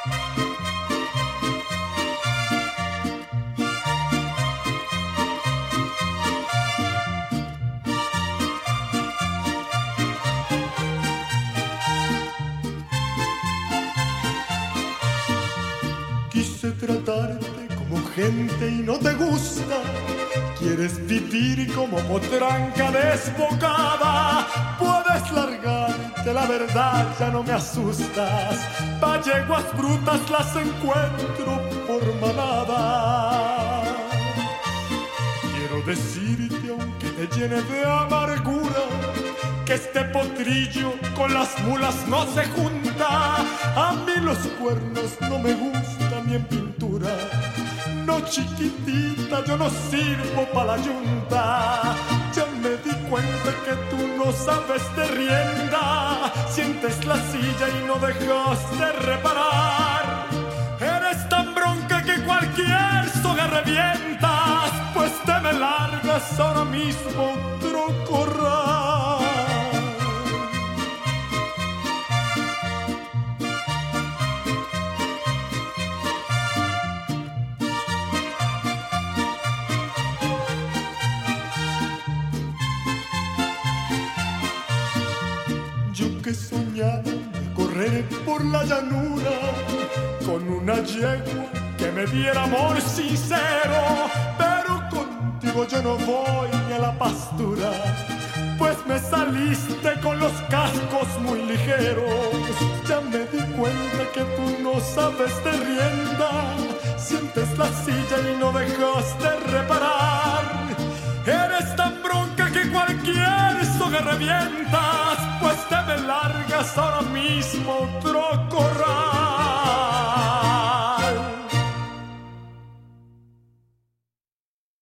Quise tratarte como gente y no te gusta. Quieres vivir como potranca desbocada. Puedes largarte, la verdad ya no me asustas. Pa' yeguas brutas las encuentro por manada. Quiero decirte, aunque te llene de amargura, que este potrillo con las mulas no se junta. A mí los cuernos no me gustan ni en pintura. No, chiquitita, yo no sirvo pa' la yunta. Ya me di cuenta que tú no sabes de rienda. Sientes la silla y no dejas de reparar. Eres tan bronca que cualquier soga revientas. Pues te me largas ahora mismo, trocorral. Que soñaba correr por la llanura con una yegua que me diera amor sincero, pero contigo yo no voy ni a la pastura, pues me saliste con los cascos muy ligeros. Ya me di cuenta que tú no sabes de rienda, sientes la silla y no dejas de reparar. Eres tan bronca que cualquier soga revientas, pues te me largas ahora mismo, trocorral.